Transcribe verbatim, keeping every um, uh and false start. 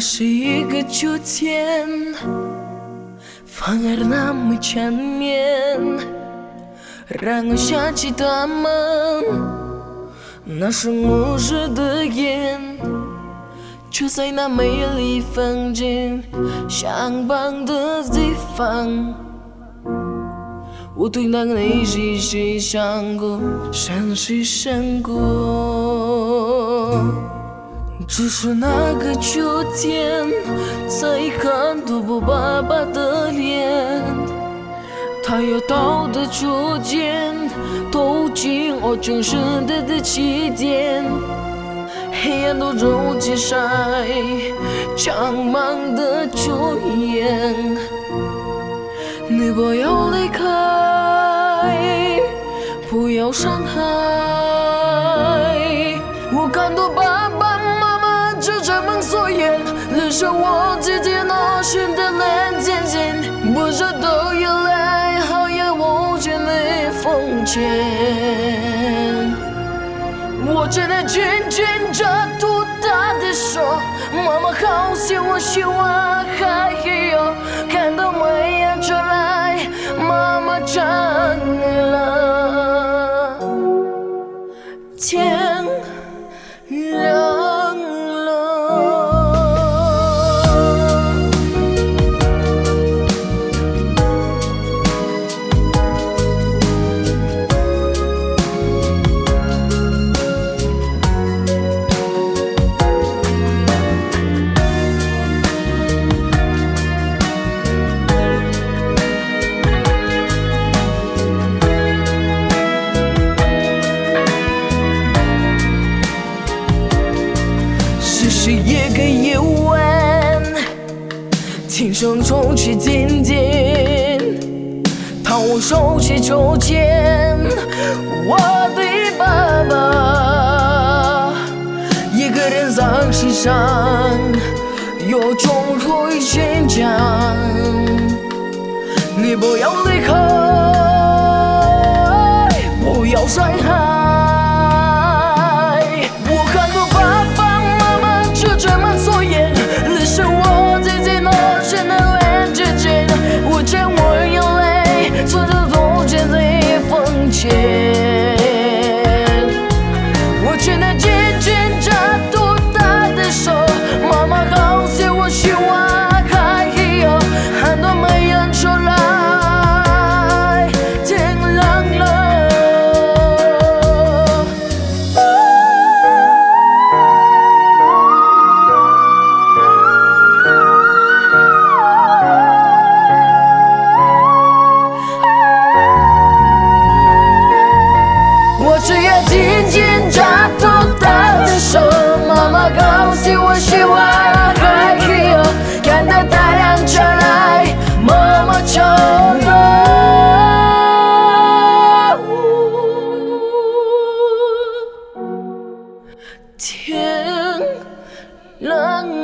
是一个秋天，反而那么缠绵，让我想起他们那生无日的眼，就在那美丽风景相伴的地方。我对那个你细细想过，深细想过。只是那个秋天，再看到我爸爸的脸，他要到的初见，透进我城市的的起点。黑暗都融进晒，长满的朱颜。你不要离开，不要伤害。我看到爸爸妈妈遮着蒙锁眼，留下我姐姐那深的蓝渐渐，不舍的眼泪，好也无尽的风景。我真的紧紧着嘟她的手，妈妈好想我希望还有看到美颜出来，妈妈站了，天亮了。是一个夜晚，听声重起点点，当我手起手牵我的爸爸，一个人在世上有种会坚强。你不要离开，不要伤害。我真的紧紧着嘟她的手，妈妈好想我希望还有很多美颜出来，天亮了。我只要紧紧抓住她的手，妈妈告诉我希望还有看到太阳出来，妈妈走了，天亮了。